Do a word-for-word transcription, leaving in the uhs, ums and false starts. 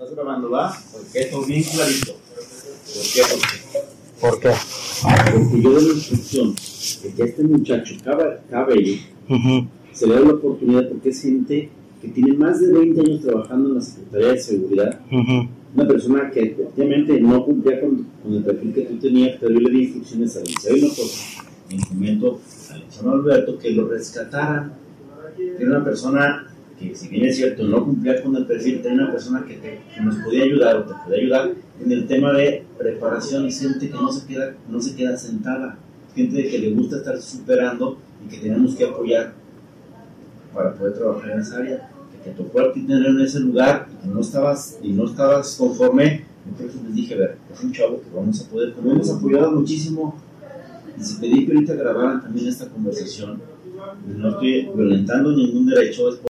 Estás grabando, ¿va? Porque esto es bien clarito. ¿Por qué? ¿Por qué? Porque yo doy la instrucción de que este muchacho, cabe, cabe uh-huh. se le da la oportunidad porque es gente que tiene más de veinte años trabajando en la Secretaría de Seguridad. Uh-huh. Una persona que efectivamente no cumplía con, con el perfil que tú tenías, pero yo le di instrucciones al licenciado Hinojosa, en momento al licenciado Alberto, que lo rescataran. Era una persona que, si bien es cierto, no cumplía con el perfil, era una persona que, te, que nos podía ayudar o te podía ayudar en el tema de preparación. Y gente que no se queda, no se queda sentada, gente que le gusta estar superando y que tenemos que apoyar para poder trabajar en esa área. Que te tocó a ti tener en ese lugar y que no estabas, y no estabas conforme. Entonces les dije, a ver, es un chavo que vamos a poder, como hemos apoyado muchísimo. Y si pedí que ahorita grabaran también esta conversación, no estoy violentando ningún derecho.